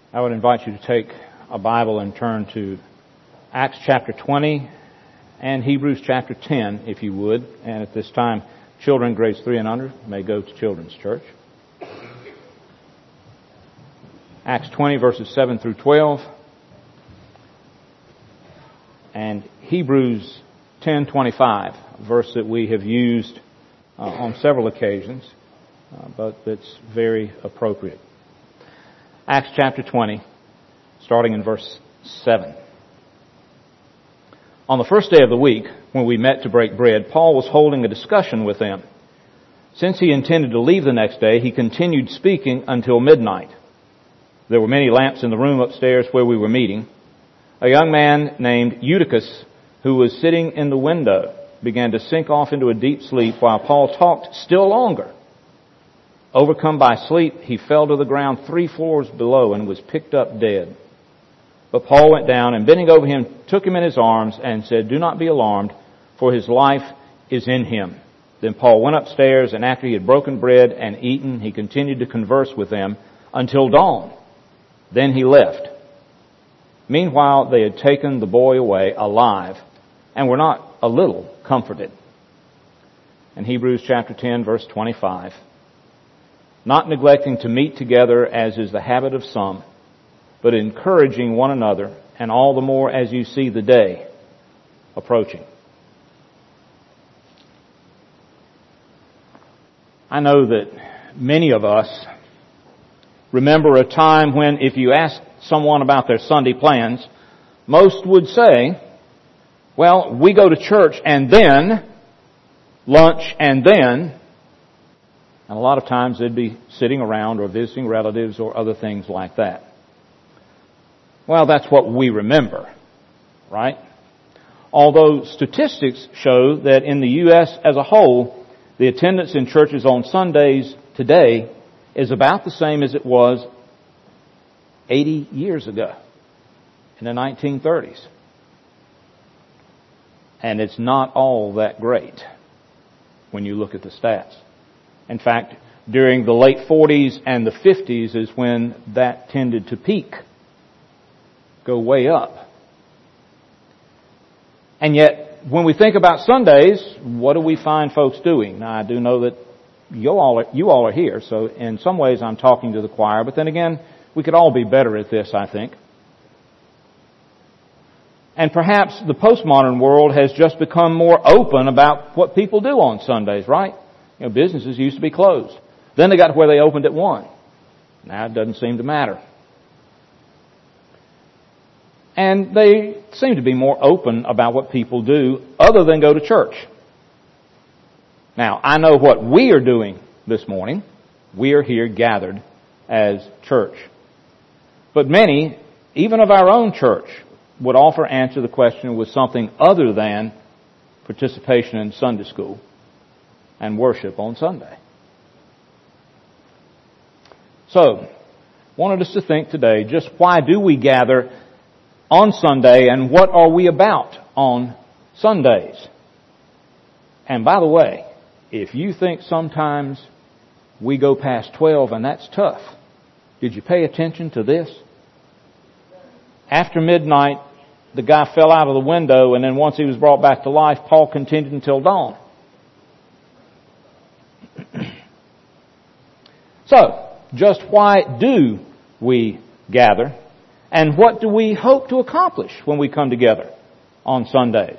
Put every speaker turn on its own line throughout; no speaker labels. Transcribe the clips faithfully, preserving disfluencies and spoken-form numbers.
I would invite you to take a Bible and turn to Acts chapter twenty and Hebrews chapter ten, if you would. And at this time, children grades three and under may go to Children's Church. Acts twenty, verses seven through twelve. And Hebrews ten twenty-five, a verse that we have used uh, on several occasions, uh, but that's very appropriate. Acts chapter twenty, starting in verse seven. On the first day of the week, when we met to break bread, Paul was holding a discussion with them. Since he intended to leave the next day, he continued speaking until midnight. There were many lamps in the room upstairs where we were meeting. A young man named Eutychus, who was sitting in the window, began to sink off into a deep sleep while Paul talked still longer. Overcome by sleep, he fell to the ground three floors below and was picked up dead. But Paul went down and bending over him, took him in his arms and said, "Do not be alarmed, for his life is in him." Then Paul went upstairs, and after he had broken bread and eaten, he continued to converse with them until dawn. Then he left. Meanwhile, they had taken the boy away alive and were not a little comforted. In Hebrews chapter ten, verse twenty-five, not neglecting to meet together as is the habit of some, but encouraging one another, and all the more as you see the day approaching. I know that many of us remember a time when if you ask someone about their Sunday plans, most would say, well, we go to church and then lunch and then, and a lot of times they'd be sitting around or visiting relatives or other things like that. Well, that's what we remember, right? Although statistics show that in the U S as a whole, the attendance in churches on Sundays today is about the same as it was eighty years ago, in the nineteen thirties. And it's not all that great when you look at the stats. In fact, during the late forties and the fifties is when that tended to peak, go way up. And yet, when we think about Sundays, what do we find folks doing? Now, I do know that you all are, you all are here, so in some ways I'm talking to the choir, but then again, we could all be better at this, I think. And perhaps the postmodern world has just become more open about what people do on Sundays, right? You know, businesses used to be closed. Then they got to where they opened at one. Now it doesn't seem to matter. And they seem to be more open about what people do other than go to church. Now, I know what we are doing this morning. We are here gathered as church. But many, even of our own church, would often answer the question with something other than participation in Sunday school and worship on Sunday. So, wanted us to think today, just why do we gather on Sunday and what are we about on Sundays? And by the way, if you think sometimes we go past twelve and that's tough, did you pay attention to this? After midnight, the guy fell out of the window, and then once he was brought back to life, Paul continued until dawn. So, just why do we gather? And what do we hope to accomplish when we come together on Sundays?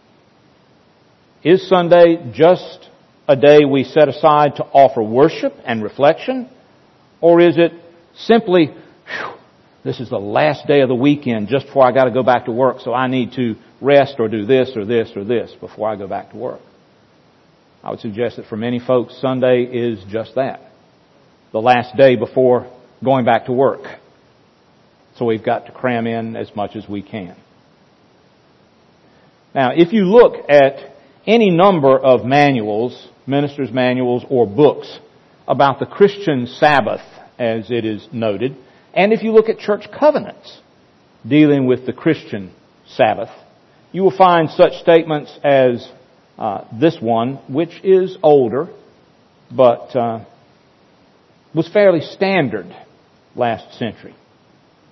Is Sunday just a day we set aside to offer worship and reflection? Or is it simply, whew, this is the last day of the weekend just before I got to go back to work, so I need to rest or do this or this or this before I go back to work? I would suggest that for many folks, Sunday is just that. The last day before going back to work. So we've got to cram in as much as we can. Now, if you look at any number of manuals, ministers' manuals or books about the Christian Sabbath, as it is noted, and if you look at church covenants dealing with the Christian Sabbath, you will find such statements as uh, this one, which is older, but uh, was fairly standard last century.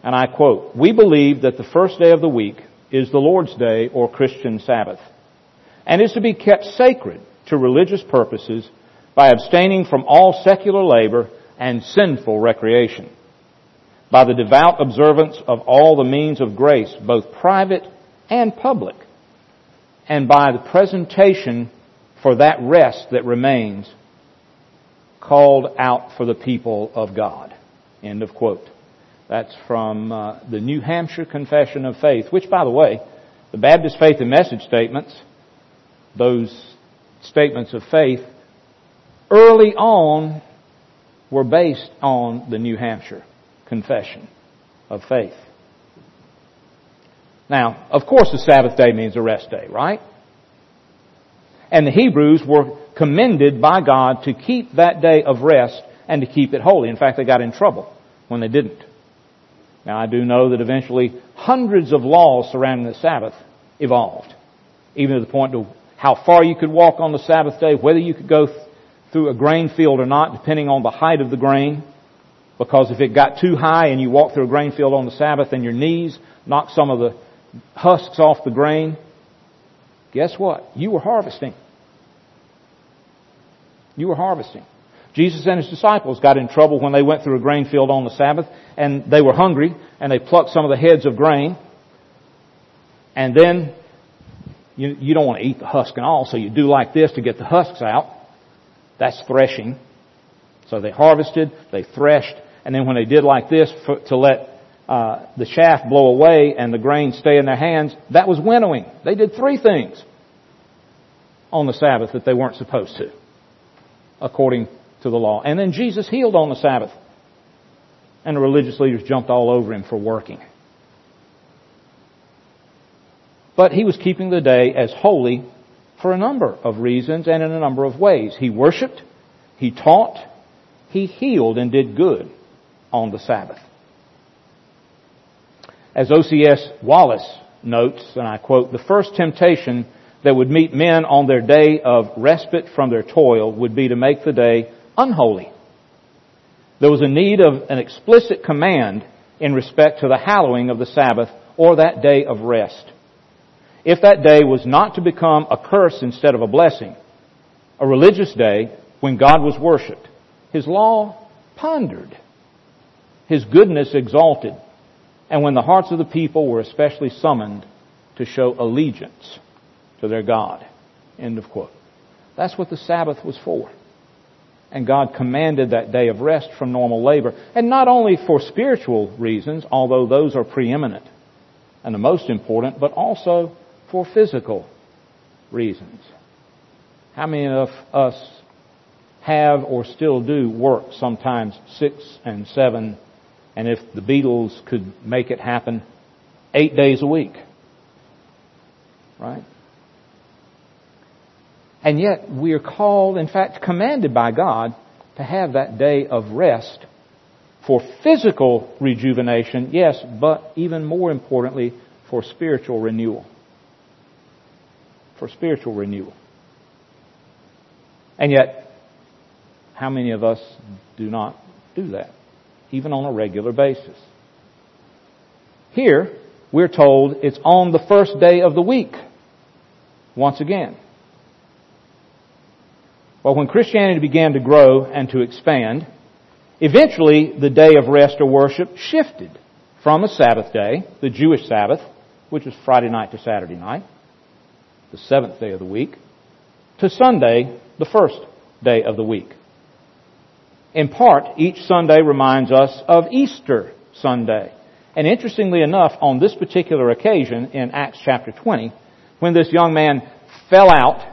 and I quote, "We believe that the first day of the week is the Lord's Day or Christian Sabbath, and is to be kept sacred to religious purposes by abstaining from all secular labor and sinful recreation, by the devout observance of all the means of grace, both private and public, and by the presentation for that rest that remains called out for the people of God." End of quote. That's from uh, the New Hampshire Confession of Faith, which, by the way, the Baptist Faith and Message statements, those statements of faith, early on were based on the New Hampshire Confession of Faith. Now, of course, the Sabbath day means a rest day, right? And the Hebrews were commended by God to keep that day of rest and to keep it holy. In fact, they got in trouble when they didn't. Now, I do know that eventually hundreds of laws surrounding the Sabbath evolved, even to the point of how far you could walk on the Sabbath day, whether you could go th- through a grain field or not, depending on the height of the grain. Because if it got too high and you walked through a grain field on the Sabbath and your knees knocked some of the husks off the grain, guess what? You were harvesting. You were harvesting. Jesus and His disciples got in trouble when they went through a grain field on the Sabbath, and they were hungry, and they plucked some of the heads of grain. And then, you, you don't want to eat the husk and all, so you do like this to get the husks out. That's threshing. So they harvested, they threshed, and then when they did like this for, to let uh, the chaff blow away and the grain stay in their hands, that was winnowing. They did three things on the Sabbath that they weren't supposed to, according to the law. And then Jesus healed on the Sabbath. And the religious leaders jumped all over Him for working. But He was keeping the day as holy for a number of reasons and in a number of ways. He worshiped, He taught, He healed and did good on the Sabbath. As O C S Wallace notes, and I quote, "The first temptation that would meet men on their day of respite from their toil would be to make the day unholy. There was a need of an explicit command in respect to the hallowing of the Sabbath or that day of rest. If that day was not to become a curse instead of a blessing, a religious day when God was worshipped, His law pondered, His goodness exalted, and when the hearts of the people were especially summoned to show allegiance to their God." End of quote. That's what the Sabbath was for. And God commanded that day of rest from normal labor. And not only for spiritual reasons, although those are preeminent and the most important, but also for physical reasons. How many of us have or still do work sometimes six and seven, and if the Beatles could make it happen, eight days a week? Right? And yet we are called, in fact commanded by God, to have that day of rest for physical rejuvenation, yes, but even more importantly, for spiritual renewal. For spiritual renewal. And yet, how many of us do not do that, even on a regular basis? Here, we're told it's on the first day of the week, once again. Well, when Christianity began to grow and to expand, eventually the day of rest or worship shifted from a Sabbath day, the Jewish Sabbath, which was Friday night to Saturday night, the seventh day of the week, to Sunday, the first day of the week. In part, each Sunday reminds us of Easter Sunday. And interestingly enough, on this particular occasion in Acts chapter twenty, when this young man fell out,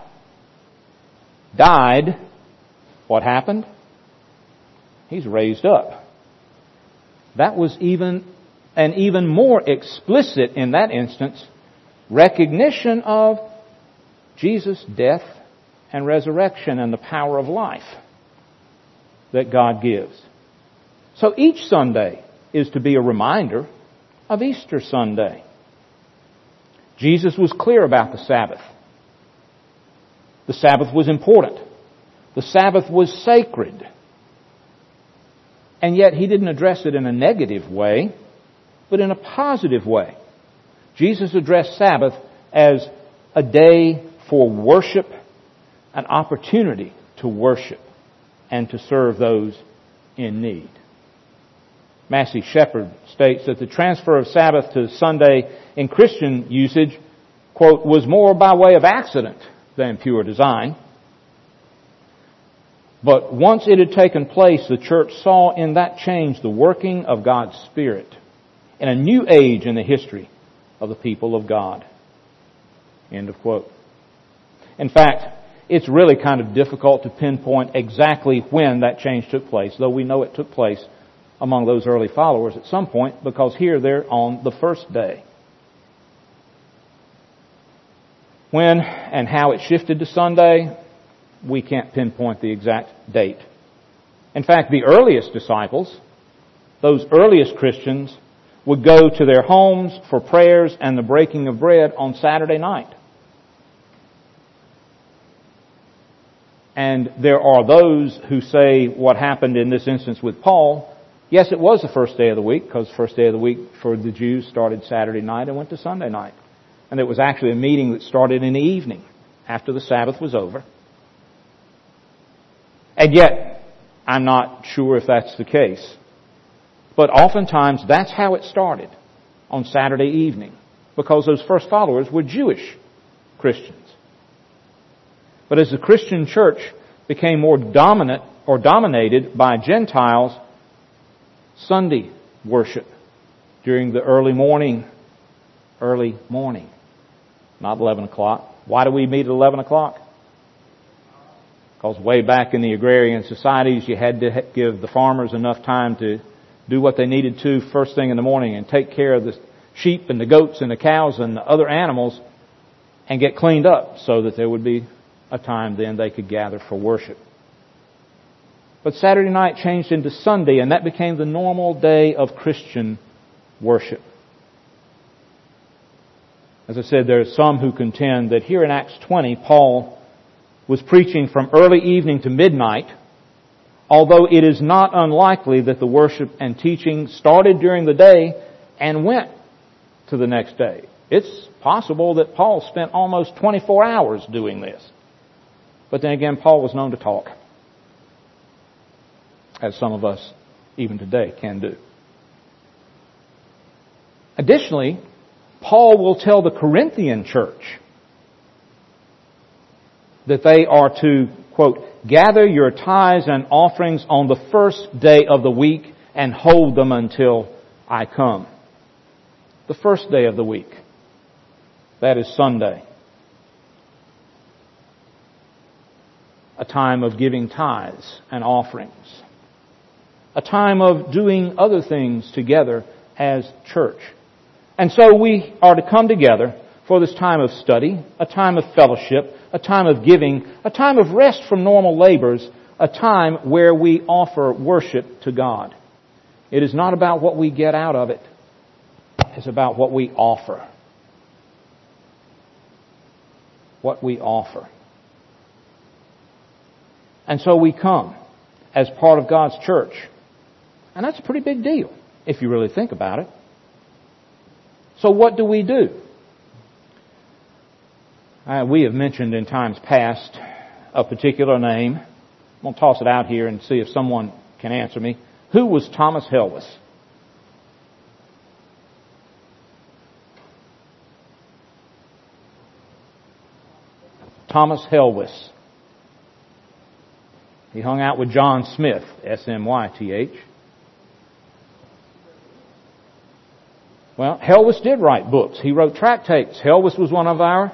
died, what happened? He's raised up. That was even an even more explicit, in that instance, recognition of Jesus' death and resurrection and the power of life that God gives. So each Sunday is to be a reminder of Easter Sunday. Jesus was clear about the Sabbath. The Sabbath was important. The Sabbath was sacred. And yet He didn't address it in a negative way. but in a positive way. Jesus addressed Sabbath as a day for worship, an opportunity to worship and to serve those in need. Massey Shepard states that the transfer of Sabbath to Sunday in Christian usage, quote, was more by way of accident than pure design. But once it had taken place, the church saw in that change the working of God's Spirit in a new age in the history of the people of God. End of quote. In fact, it's really kind of difficult to pinpoint exactly when that change took place, though we know it took place among those early followers at some point, because here they're on the first day. When and how it shifted to Sunday, we can't pinpoint the exact date. In fact, the earliest disciples, those earliest Christians, would go to their homes for prayers and the breaking of bread on Saturday night. And there are those who say what happened in this instance with Paul, yes, it was the first day of the week, because the first day of the week for the Jews started Saturday night and went to Sunday night. And it was actually a meeting that started in the evening after the Sabbath was over. And yet, I'm not sure if that's the case. But oftentimes, that's how it started on Saturday evening, because those first followers were Jewish Christians. But as the Christian church became more dominant or dominated by Gentiles, Sunday worship during the early morning, early morning, not eleven o'clock. Why do we meet at eleven o'clock? Because way back in the agrarian societies, you had to give the farmers enough time to do what they needed to first thing in the morning and take care of the sheep and the goats and the cows and the other animals and get cleaned up so that there would be a time then they could gather for worship. But Saturday night changed into Sunday, and that became the normal day of Christian worship. As I said, there are some who contend that here in Acts twenty, Paul was preaching from early evening to midnight, although it is not unlikely that the worship and teaching started during the day and went to the next day. It's possible that Paul spent almost twenty-four hours doing this. But then again, Paul was known to talk, as some of us even today can do. Additionally, Paul will tell the Corinthian church that they are to, quote, gather your tithes and offerings on the first day of the week and hold them until I come. The first day of the week. That is Sunday. A time of giving tithes and offerings. A time of doing other things together as church. And so we are to come together for this time of study, a time of fellowship, a time of giving, a time of rest from normal labors, a time where we offer worship to God. It is not about what we get out of it. It's about what we offer. What we offer. And so we come as part of God's church. And that's a pretty big deal, if you really think about it. So what do we do? Uh, we have mentioned in times past a particular name. I'm going to toss it out here and see if someone can answer me. Who was Thomas Helwys? Thomas Helwys. He hung out with John Smith, S M Y T H. Well, Helwys did write books. He wrote tractates. Helwys was one of our...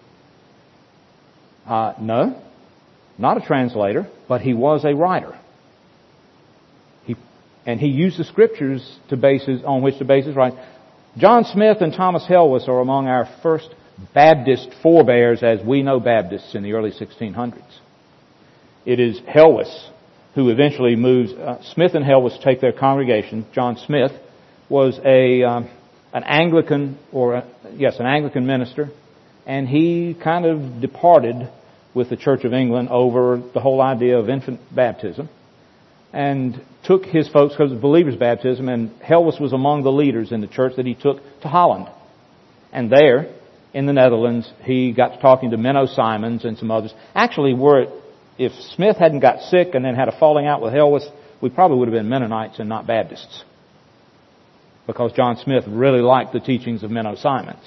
Uh, no, not a translator, but he was a writer. He and he used the scriptures to basis on which to base his writing. John Smith and Thomas Helwys are among our first Baptist forebears as we know Baptists in the early sixteen hundreds. It is Helwys who eventually moves. Uh, Smith and Helwys take their congregation. John Smith was a um, an Anglican or a, yes, an Anglican minister. And he kind of departed with the Church of England over the whole idea of infant baptism. and took his folks, because it was believer's baptism, and Helwys was among the leaders in the church that he took to Holland. And there, in the Netherlands, he got to talking to Menno Simons and some others. Actually, were it, if Smith hadn't got sick and then had a falling out with Helwys, we probably would have been Mennonites and not Baptists. Because John Smith really liked the teachings of Menno Simons.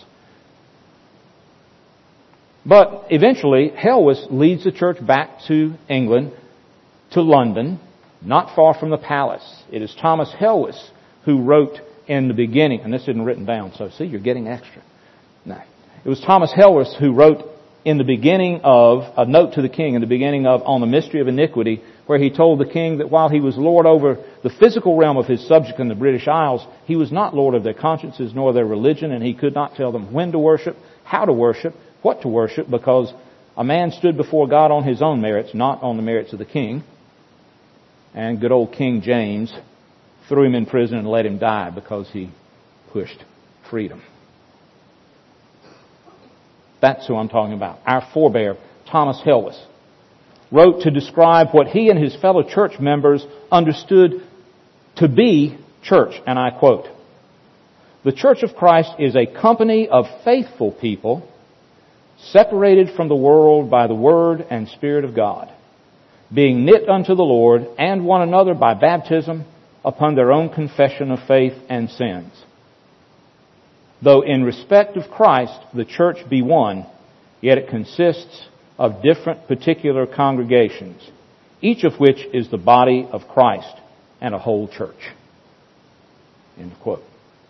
But eventually, Helwys leads the church back to England, to London, not far from the palace. It is Thomas Helwys who wrote in the beginning, and this isn't written down, so see, you're getting extra. No. It was Thomas Helwys who wrote in the beginning of, a note to the king, in the beginning of On the Mystery of Iniquity, where he told the king that while he was Lord over the physical realm of his subjects in the British Isles, he was not Lord of their consciences nor their religion, and he could not tell them when to worship, how to worship, what to worship, because a man stood before God on his own merits, not on the merits of the king. And good old King James threw him in prison and let him die because he pushed freedom. That's who I'm talking about. Our forebear, Thomas Helwys, wrote to describe what he and his fellow church members understood to be church. And I quote, "The Church of Christ is a company of faithful people separated from the world by the Word and Spirit of God, being knit unto the Lord and one another by baptism upon their own confession of faith and sins. Though in respect of Christ the church be one, yet it consists of different particular congregations, each of which is the body of Christ and a whole church." End quote.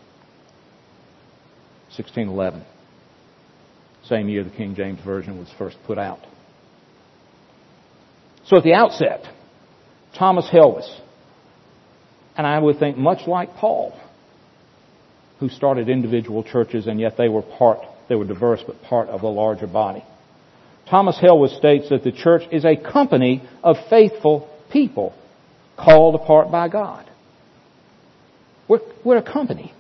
sixteen eleven. Same year the King James Version was first put out. So at the outset, Thomas Helwys, and I would think much like Paul, who started individual churches and yet they were part, they were diverse but part of a larger body. Thomas Helwys states that the church is a company of faithful people called apart by God. We're, we're a company.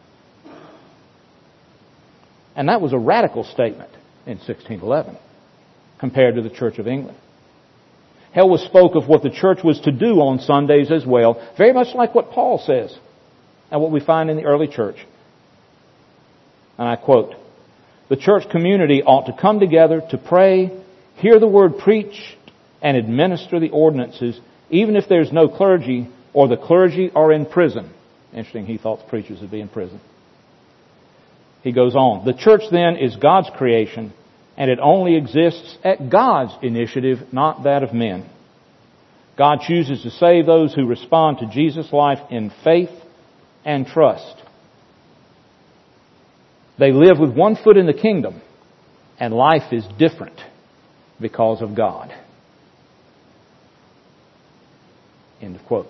And that was a radical statement in sixteen eleven compared to the Church of England. Helwys spoke of what the church was to do on Sundays as well, very much like what Paul says and what we find in the early church. And I quote, "The church community ought to come together to pray, hear the word preached, and administer the ordinances, even if there's no clergy or the clergy are in prison." Interesting, he thought the preachers would be in prison. He goes on, "The church then is God's creation, and it only exists at God's initiative, not that of men. God chooses to save those who respond to Jesus' life in faith and trust. They live with one foot in the kingdom, and life is different because of God." End of quote.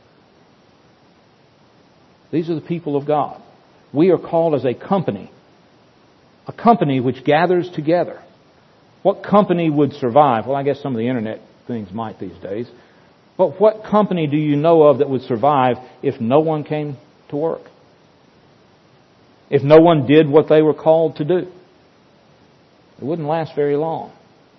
These are the people of God. We are called as a company, a company which gathers together. What company would survive? Well, I guess some of the internet things might these days. But what company do you know of that would survive if no one came to work? If no one did what they were called to do? It wouldn't last very long.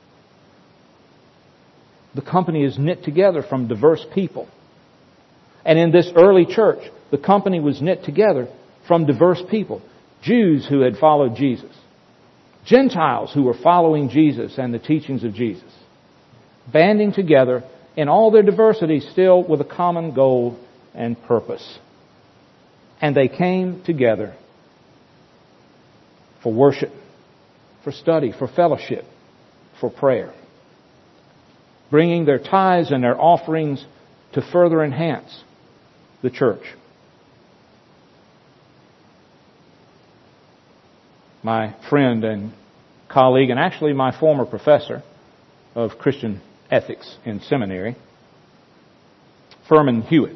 The company is knit together from diverse people. And in this early church, the company was knit together from diverse people. Jews who had followed Jesus. Gentiles who were following Jesus and the teachings of Jesus. Banding together in all their diversity, still with a common goal and purpose. And they came together for worship, for study, for fellowship, for prayer. Bringing their tithes and their offerings to further enhance the church. My friend and colleague, and actually my former professor of Christian ethics in seminary, Furman Hewitt,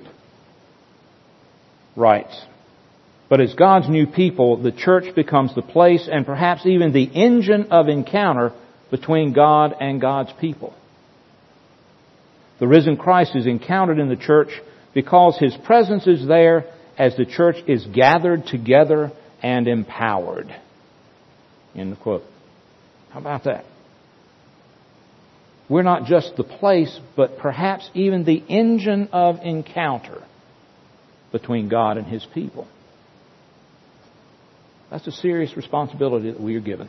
writes, "But as God's new people, the church becomes the place and perhaps even the engine of encounter between God and God's people. The risen Christ is encountered in the church because His presence is there as the church is gathered together and empowered." End of quote. How about that? We're not just the place, but perhaps even the engine of encounter between God and His people. That's a serious responsibility that we are given.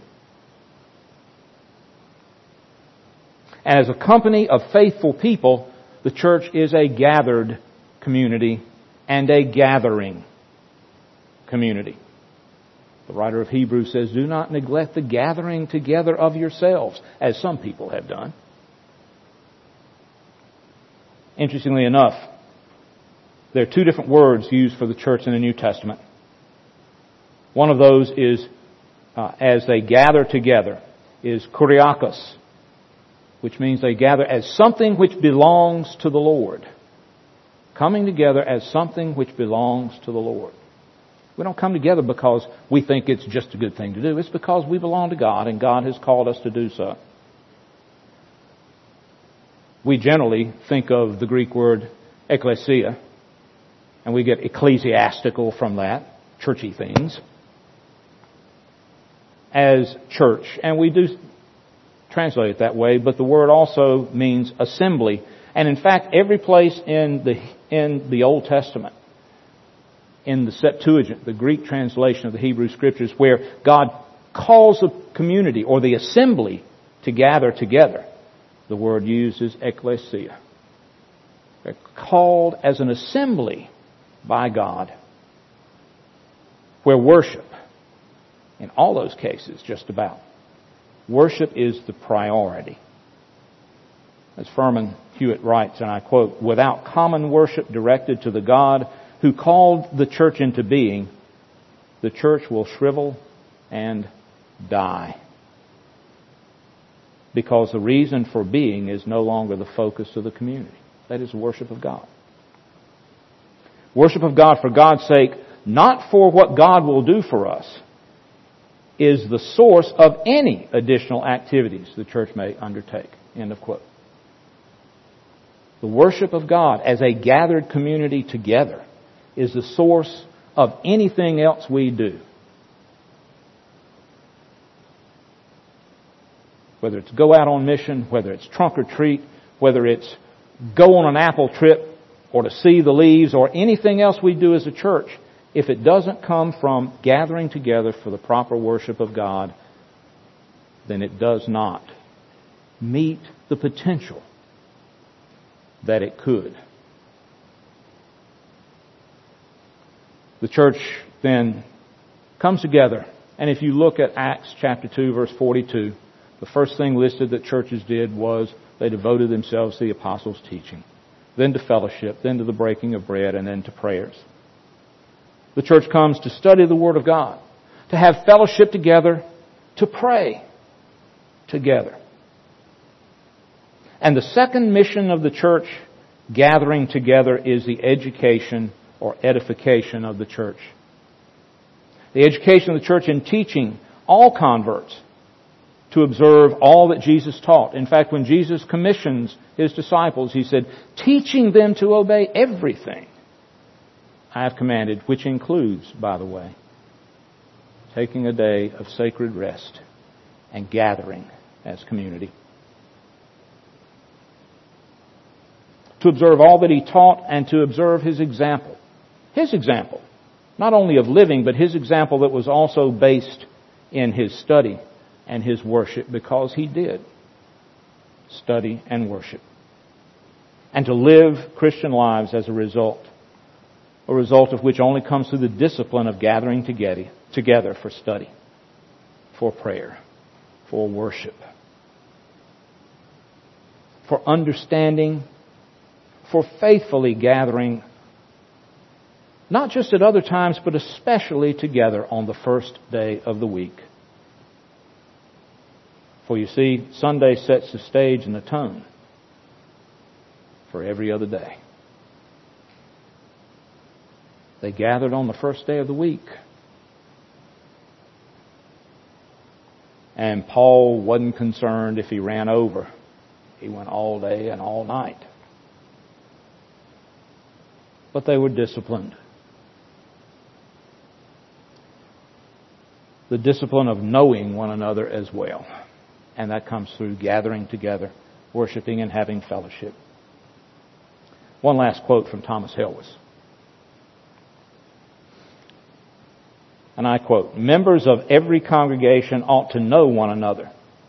As a company of faithful people, the church is a gathered community and a gathering community. The writer of Hebrews says, "Do not neglect the gathering together of yourselves, as some people have done." Interestingly enough, there are two different words used for the church in the New Testament. One of those is, uh, as they gather together, is kuriakos, which means they gather as something which belongs to the Lord. Coming together as something which belongs to the Lord. We don't come together because we think it's just a good thing to do. It's because we belong to God and God has called us to do so. We generally think of the Greek word ekklesia, and we get ecclesiastical from that, churchy things, as church. And we do translate it that way, but the word also means assembly. And in fact, every place in the in the Old Testament, in the Septuagint, the Greek translation of the Hebrew Scriptures, where God calls the community or the assembly to gather together, the word used is ekklesia. They're called as an assembly by God, where worship, in all those cases, just about, worship is the priority. As Furman Hewitt writes, and I quote, "Without common worship directed to the God who called the church into being, the church will shrivel and die. Because the reason for being is no longer the focus of the community." That is worship of God. Worship of God for God's sake, not for what God will do for us, is the source of any additional activities the church may undertake. End of quote. The worship of God as a gathered community together is the source of anything else we do. Whether it's go out on mission, whether it's trunk or treat, whether it's go on an apple trip or to see the leaves or anything else we do as a church, if it doesn't come from gathering together for the proper worship of God, then it does not meet the potential that it could. The church then comes together, and if you look at Acts chapter two, verse forty-two, the first thing listed that churches did was they devoted themselves to the apostles' teaching, then to fellowship, then to the breaking of bread, and then to prayers. The church comes to study the Word of God, to have fellowship together, to pray together. And the second mission of the church gathering together is the education or edification of the church. The education of the church in teaching all converts to observe all that Jesus taught. In fact, when Jesus commissions His disciples, He said, teaching them to obey everything I have commanded, which includes, by the way, taking a day of sacred rest and gathering as community. To observe all that He taught and to observe His example. His example, not only of living, but His example that was also based in His study and His worship, because He did study and worship. And to live Christian lives as a result. A result of which only comes through the discipline of gathering together, together for study, for prayer, for worship, for understanding, for faithfully gathering, not just at other times, but especially together on the first day of the week. For you see, Sunday sets the stage and the tone for every other day. They gathered on the first day of the week. And Paul wasn't concerned if he ran over. He went all day and all night. But they were disciplined. The discipline of knowing one another as well. And that comes through gathering together worshiping and having fellowship. One last quote from Thomas Helwys. And I quote, "Members of every congregation ought to know one another,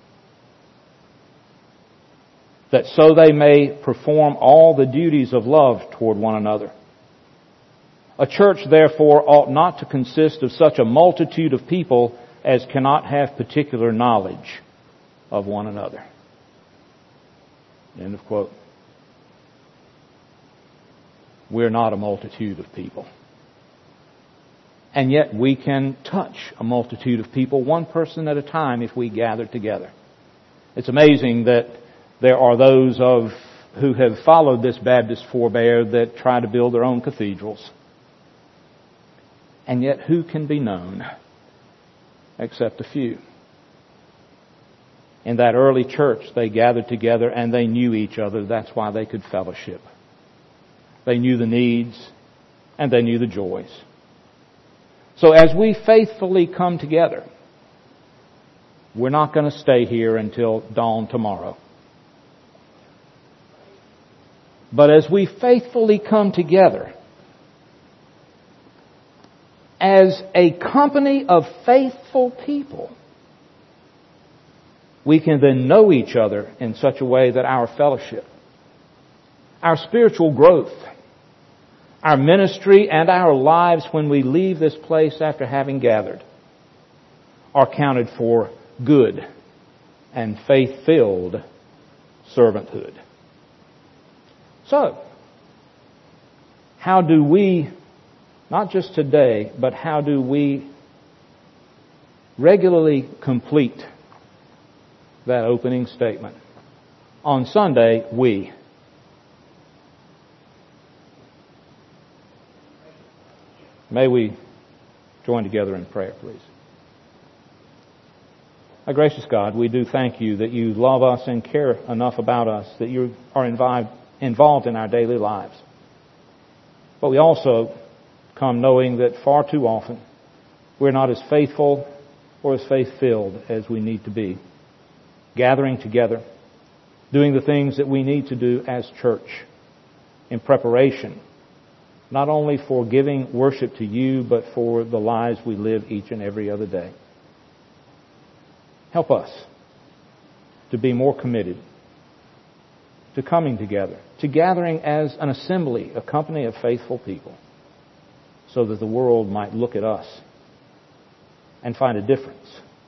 that so they may perform all the duties of love toward one another. A church, therefore, ought not to consist of such a multitude of people as cannot have particular knowledge of one another." End of quote. We're not a multitude of people. And yet we can touch a multitude of people, one person at a time, if we gather together. It's amazing that there are those of who have followed this Baptist forebear that try to build their own cathedrals. And yet who can be known except a few? In that early church, they gathered together and they knew each other. That's why they could fellowship. They knew the needs and they knew the joys. So as we faithfully come together, we're not going to stay here until dawn tomorrow. But as we faithfully come together, as a company of faithful people, we can then know each other in such a way that our fellowship, our spiritual growth, our ministry, and our lives when we leave this place after having gathered are counted for good and faith-filled servanthood. So, how do we, not just today, but how do we regularly complete that opening statement? On Sunday, we. May we join together in prayer, please. Our gracious God, we do thank you that you love us and care enough about us, that you are involved involved in our daily lives. But we also come knowing that far too often we're not as faithful or as faith-filled as we need to be. Gathering together, doing the things that we need to do as church in preparation, not only for giving worship to you, but for the lives we live each and every other day. Help us to be more committed to coming together, to gathering as an assembly, a company of faithful people, so that the world might look at us and find a difference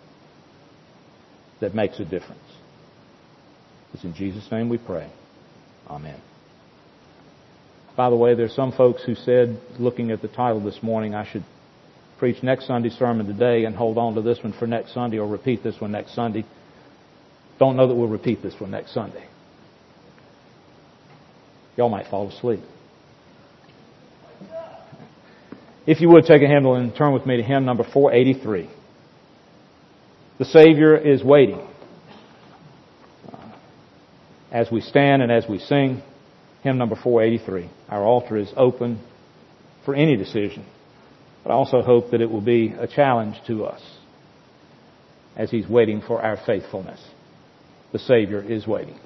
that makes a difference. It's in Jesus' name we pray. Amen. By the way, there's some folks who said, looking at the title this morning, I should preach next Sunday's sermon today and hold on to this one for next Sunday or repeat this one next Sunday. Don't know that we'll repeat this one next Sunday. Y'all might fall asleep. If you would, take a hymnal and turn with me to hymn number four eighty-three. The Savior is waiting. As we stand and as we sing, hymn number four eighty-three. Our altar is open for any decision. But I also hope that it will be a challenge to us as He's waiting for our faithfulness. The Savior is waiting.